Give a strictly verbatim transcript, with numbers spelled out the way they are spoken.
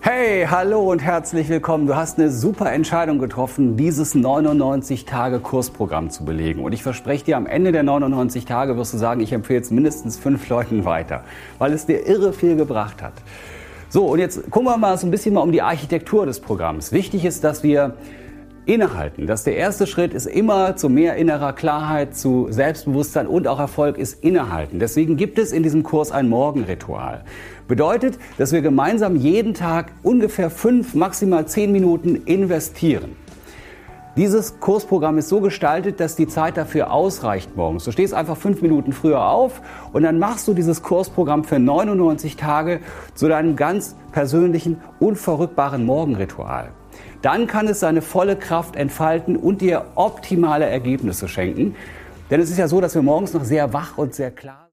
Hey, hallo und herzlich willkommen. Du hast eine super Entscheidung getroffen, dieses neunundneunzig Tage Kursprogramm zu belegen. Und ich verspreche dir, am Ende der neunundneunzig Tage wirst du sagen, ich empfehle es mindestens fünf Leuten weiter, weil es dir irre viel gebracht hat. So, und jetzt gucken wir mal so ein bisschen mal um die Architektur des Programms. Wichtig ist, dass wir innehalten. Das der erste Schritt ist immer zu mehr innerer Klarheit, zu Selbstbewusstsein und auch Erfolg ist innehalten. Deswegen gibt es in diesem Kurs ein Morgenritual. Bedeutet, dass wir gemeinsam jeden Tag ungefähr fünf, maximal zehn Minuten investieren. Dieses Kursprogramm ist so gestaltet, dass die Zeit dafür ausreicht morgens. Du stehst einfach fünf Minuten früher auf und dann machst du dieses Kursprogramm für neunundneunzig Tage zu deinem ganz persönlichen, unverrückbaren Morgenritual. Dann kann es seine volle Kraft entfalten und dir optimale Ergebnisse schenken. Denn es ist ja so, dass wir morgens noch sehr wach und sehr klar